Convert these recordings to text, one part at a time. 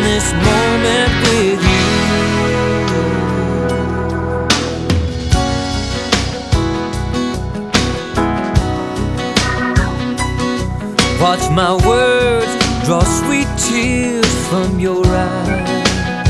this moment with you. Watch my words draw sweet tears from your eyes.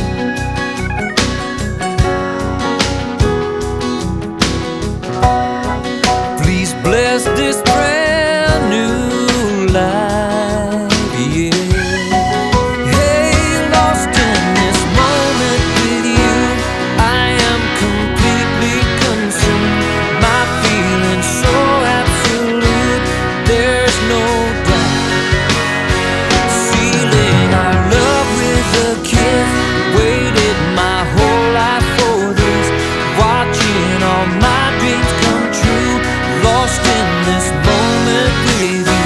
Please bless this brand new life, yeah. Hey, lost in this moment with you, I am completely consumed. My feelings so absolute, there's no doubt. Sealing our love with a kiss, waited my whole life for this. Watching all my dreams come true, lost in this moment with you.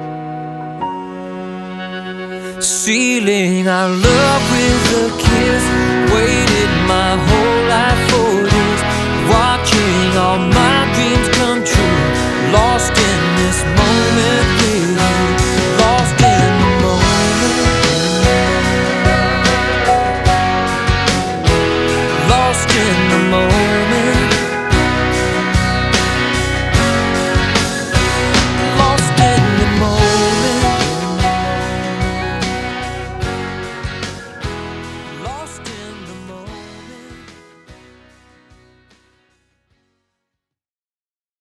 Sealing our love with a kiss,